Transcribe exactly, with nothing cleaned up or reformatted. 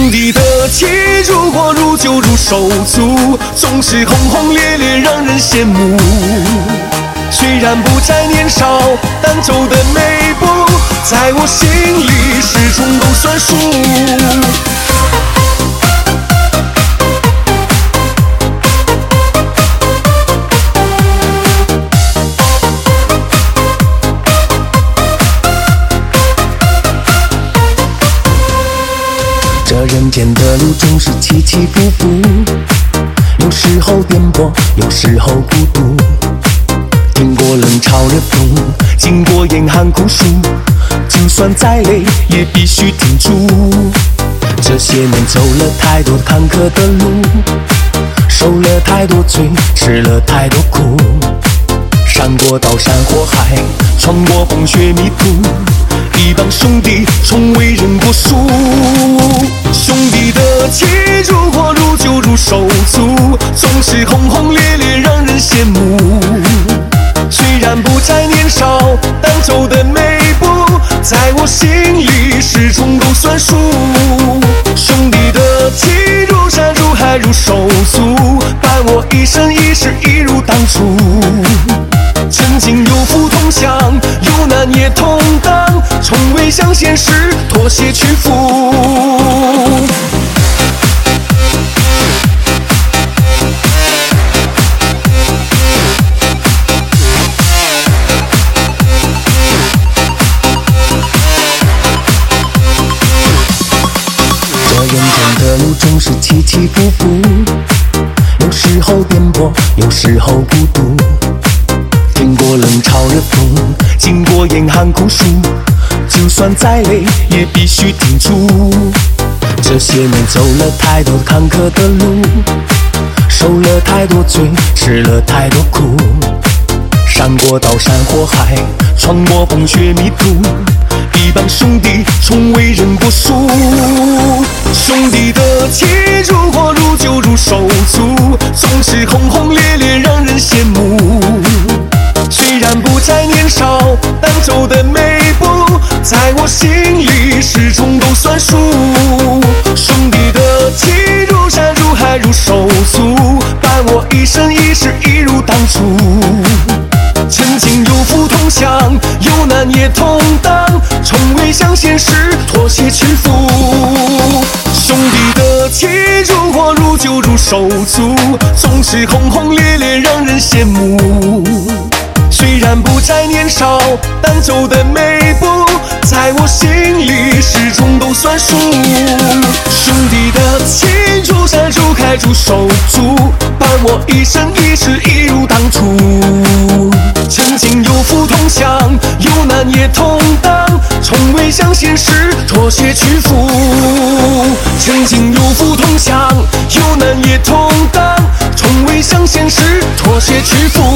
兄弟的情如火如酒如手足，总是轰轰烈烈让人羡慕。虽然不再年少，但走的每步，在我心里始终都算数。这人间的路总是起起伏伏，有时候颠簸，有时候孤独。经过冷嘲热讽，经过严寒酷暑，就算再累也必须挺住。这些年走了太多坎坷的路，受了太多罪，吃了太多苦，闪过刀山火海，闯过风雪迷途，一帮兄弟从未认过输。兄弟的情如火如酒如手足，总是轰轰烈烈让人羡慕。虽然不再年少，但走的每步，在我心里始终都算数。兄弟的情如山如海如手足，伴我一生一世一如当初。曾经有福同享，有难也同当，从未向现实妥协屈服。这人间的路总是起起伏伏，有时候颠簸，有时候孤独。经过冷嘲热讽，经过严寒酷暑，就算再累也必须挺住。这些年走了太多坎坷的路，受了太多罪，吃了太多苦，闪过刀山火海，闯过风雪迷途，一帮兄弟从未认过输。兄弟的情如火如酒如手足，总是轰轰烈烈让人羡慕。虽然不再年少，但走的每步，在我心里始终都算数。兄弟的情如山如海如手足，伴我一生一世一如当初。曾经有福同享，有难也同当，从未向现实妥协屈服。兄弟的情如火如酒如手足，总是轰轰烈烈让人羡慕。虽然不再年少，但走的每步，在我心里始终都算数。兄弟的情如山如海如手足，伴我一生一世一如当初。曾经有福同享，有难也同当，从未向现实妥协屈服。曾经有福同享，有难也同当，从未向现实妥协屈服。